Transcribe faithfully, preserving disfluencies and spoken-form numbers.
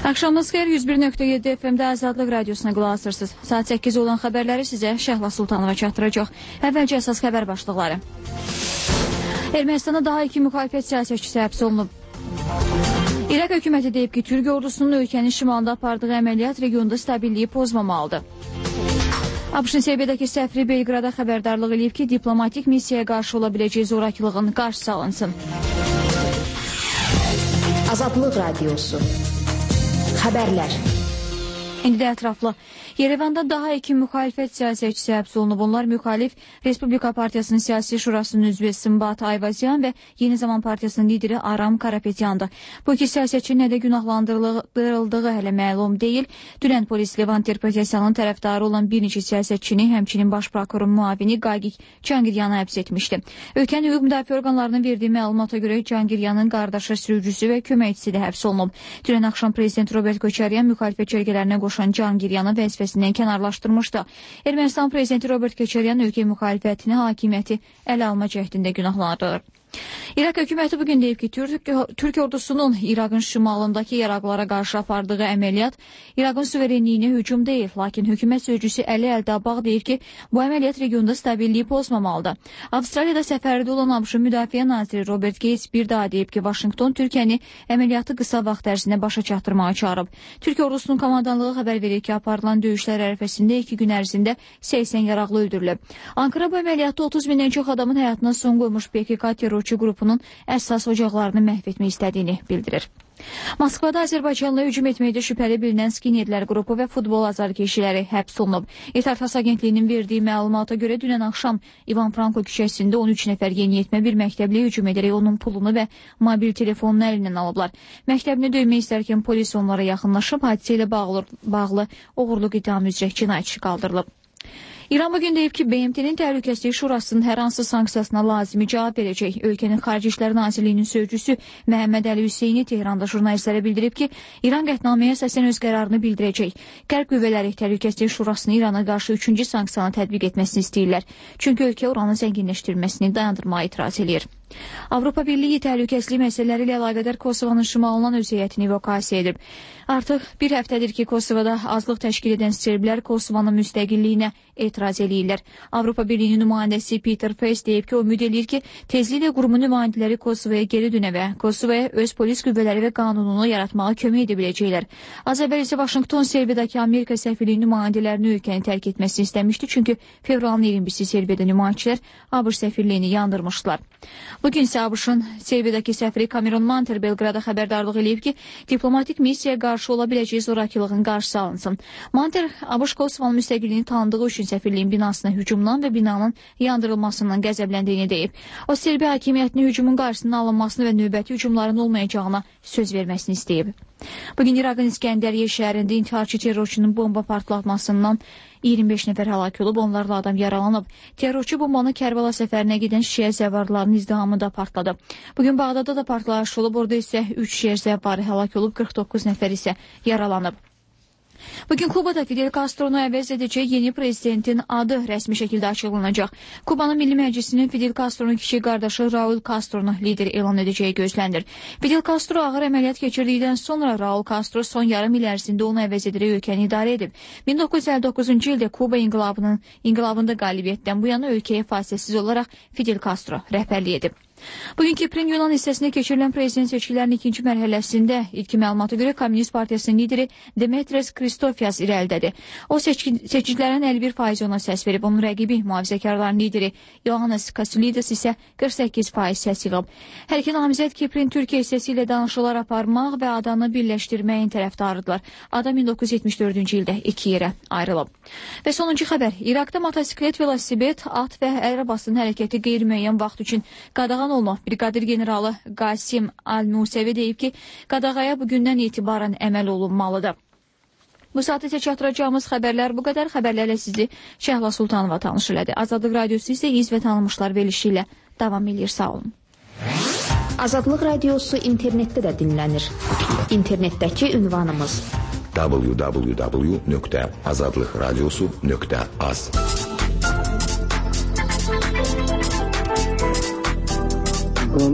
Axşamınız xeyir, yüz bir nöqtə yeddi F M-də Azadlıq Radiosuna qulaq asırsınız. Saat səkkiz olan xəbərləri sizə Şəhla Sultanova çatdıracaq. Əvvəlcə əsas xəbər başlıqları. Ermənistanda daha iki müxalifət siyasətçisi həbs olunub. İraq hökuməti deyib ki, Türk ordusunun ölkənin şimalında apardığı əməliyyat regionda stabilliyi pozmamalıdır. ABŞ-ın Serbiyadakı səfiri Belqrada xəbərdarlıq edib ki, diplomatik missiyaya qarşı ola biləcək zorakılığın qarşısı alınsın. Azadlıq Radiosu. Xəbərlər. İndi də ətraflı. Yerevanda daha iki müxalifət siyasətçisi həbs olunub. Onlar müxalif Respublika Partiyasının Siyasi Şurasının üzvü Sımbat Ayvazyan və Yeni Zaman Partiyasının lideri Aram Karapetyandır. Bu iki siyasətçi nədə günahlandırıldığı hələ məlum deyil. Dünən polis Levant interpretasiyanın tərəfdarı olan bir neçə siyasətçini, həmçinin baş prokurorun müavini Qagik Cangiryanı həbs etmişdi. Ölkənin hüquq müdafiə orqanlarının verdiyi məlumata görə Cangiryanın qardaşı, sürücüsü və köməkçisi də həbs olunub. Dünən axşam prezident Robert Köçəryan müxalifət cərgələrinə qoşan Cangiryanı vəzifəsindən kənarlaşdırmışdı. Ermənistan prezidenti Robert Köçəryan ölkə müxalifətini, hakimiyyəti ələ alma cəhdində günahlandırır. İraq hökuməti bugün deyib ki, Türk, Türk ordusunun İraqın şimalındakı yaraqlara qarşı apardığı əməliyyat İraqın suverenliyinə hücum deyil, lakin hökumət sözcüsü Əli Əldabağ deyib ki, bu əməliyyat regionda stabilliyi pozmamalıdır. Avstraliyada səfərdə olan ABŞ-ın müdafiə naziri Robert Gates bir daha deyib ki, Vaşinqton Türkiyəni əməliyyatı qısa vaxt ərzində başa çatdırmağa çağırıb. Türk ordusunun komandanlığı xəbər verir ki, aparılan döyüşlər ərəfəsində iki gün ərzində səksən yaraqlı öldürülüb. Ankara bu əməliyyatda otuz mindən çox adamın həyatına son qoymuş P K K terrorçu qrupunun əsas ocaqlarını məhv etmək istədiyini bildirir. Moskvada Azərbaycanla hücum etməkdə şübhəli bilinən skinheadlər qrupu və futbol azarkeşiləri həbs olunub. İttifaq agentliyinin verdiyi məlumata görə dünən axşam İvan Franko küçəsində on üç nəfər yeniyetmə bir məktəbli hücum edərək onun pulunu və mobil telefonunu əlindən alıblar. Məktəbini döymək istərkən polis onlara yaxınlaşıb, hadisə ilə bağlı, bağlı oğurluq ittihamı üzrə cinayət işi qaldırılıb. İran bugün deyib ki, B M T-nin Təhlükəsizlik Şurasının hər hansı sanksiyasına lazımi cavab verəcək. Ölkənin Xarici İşlər Nazirliyinin sözcüsü Məhəmməd Əli Hüseyni Tehranda jurnalistlərə bildirib ki, İran qətnaməyə əsasən öz qərarını bildirəcək. Qərb qüvvələri Təhlükəsizlik Şurasının İrana qarşı üçüncü sanksiyanı tətbiq etməsini istəyirlər. Çünki ölkə uranın zənginləşdirilməsini dayandırmağa etiraz edir. Avropa Birliyi təhlükəsizlik məsələləri ilə əlaqədar Kosovanın şimalından öz heyətini evakuasiya edib. Artıq bir həftədir ki, Kosovada azlıq təşkil edən serblər Kosovanın müstəqilliyinə etiraz eləyirlər. Avropa Birliyi nümayəndəsi Peter Fes deyib ki, o ümid eləyir ki, tezliklə qurumun nümayəndələri Kosovaya geri dönə və Kosovaya öz polis qüvvələri və qanununu yaratmağa kömək edə biləcəklər. Az əvvəl isə Vaşinqton Serbiyadakı Amerika səfirliyi nümayəndələrini ölkəni tərk etməsini istəmişdi, çünki fevralın iyirmi birisi Serbiyada nümayəndələr ABŞ səfirliyini yandırmışdılar. Bugün isə ABŞ-ın Serbiyadakı səfiri Cameron Manter Belqrada xəbərdarlıq eləyib ki, diplomatik missiyaya qarşı ola biləcək zorakılığın qarşısı alınsın. Manter ABŞ Kosovanın müstəqilliyini tanıdığı üçün səfirliyin binasına hücumdan və binanın yandırılmasından qəzəbləndiyini deyib. O, Serbiya hakimiyyətinin hücumun qarşısının alınmasını və növbəti hücumların olmayacağına söz verməsini istəyib. Bugün İraqın İskəndəriyə şəhərində intiharçı terrorçunun bomba partlatmasından iyirmi beş nəfər həlak olub, onlarla adam yaralanıb. Terrorçu bombanı Kərbəla səfərinə gedən şiə zəvarlarının izdihamında partladı. Bugün Bağdadda da partlayış olub, orada isə üç şiə zəvarı həlak olub, qırx doqquz nəfər isə yaralanıb. Bugün Kubada Fidel Castro'nu əvəz edəcək yeni prezidentin adı rəsmi şəkildə açıqlanacaq. Kubanın Milli Məclisinin Fidel Castro'nun kiçik qardaşı Raul Castro'nu lider elan edəcəyi gözlənilir. Fidel Castro ağır əməliyyat keçirdikdən sonra Raul Castro son yarım il ərzində onu əvəz edərək ölkəni idarə edib. min doqquz yüz əlli doqquzuncu ildə Kuba inqilabının inqilabında qalibiyyətdən bu yana ölkəyə fasiləsiz olaraq Fidel Castro rəhbərlik edib. Bugün Kiprin Yunan hissəsində keçirilən prezident seçkilərinin ikinci mərhələsində ilk məlumata görə Komünist Partiyasının lideri Demetres Kristofias irəlidədir. O seçki, seçicilərin əlli bir faiz ona səs verib. Onun rəqibi mühafizəkarların lideri Ioannis Kasoulides isə qırx səkkiz faiz səs yığıb. Hər iki namizəd Kiprin Türkiyə hissəsi ilə danışıqlar aparmaq və adanı birləşdirməyin tərəfdarıdırlar. Ada min doqquz yüz yetmiş dördüncü ildə iki yerə ayrılıb. Və sonuncu xəbər. İraqda motosiklet, velosiped, at və əl arabasının hərəkəti qeyri-müəyyən vaxt üçün qadağan olmaq. Briqadir generalı Qasim Al-Musevi deyib ki, qadağaya bugündən etibarən əməl olunmalıdır. Bu saatı isə çatdıracağımız xəbərlər bu qədər. Xəbərlərlə sizi Şəhla Sultanova tanış elədi. Azadlıq Radiosu isə iz və tanınmışlar verilişi ilə davam edir. Sağ olun. Azadlıq Radiosu internetdə də dinlənir. İnternetdəki ünvanımız w w w nöqtə azadlıqradiosu nöqtə az.